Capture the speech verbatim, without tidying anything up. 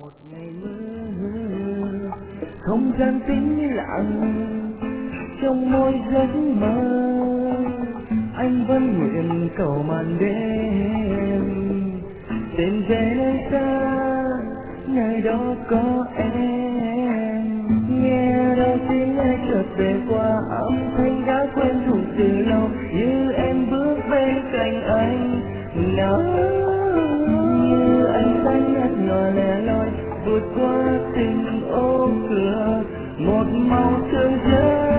một ngày mưa không gian tĩnh lặng trong mỗi giấc mơ anh vẫn nguyện cầu màn đêm tìm về nơi xa nơi đó có em nghe đau tim ai chợt về qua âm thanh đã quen thuộc từ lâu như em bước bên cạnh anh nào như ánh sáng nhạt nhòa lẻ loi vượt qua từng ô cửa một màu thương nhớ